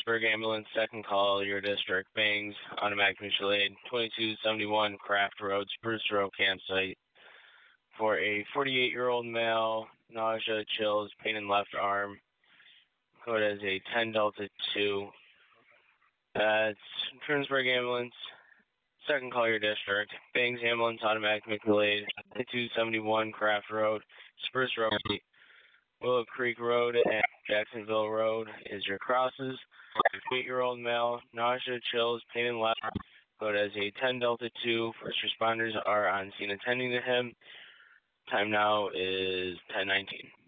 Twinsburg Ambulance, second call, your district, Bangs, automatic mutual aid, 2271 Craft Road, Spruce Row campsite for a 48-year-old male, nausea, chills, pain in left arm. Code as a 10 Delta 2. That's Twinsburg Ambulance, second call, your district, Bangs Ambulance, automatic mutual aid, 2271 Craft Road, Spruce Row, Willow Creek Road, and Jacksonville Road is your crosses. 8-year-old male, nausea, chills, pain in left. Code as a 10 Delta 2. First responders are on scene attending to him. Time now is 10:19.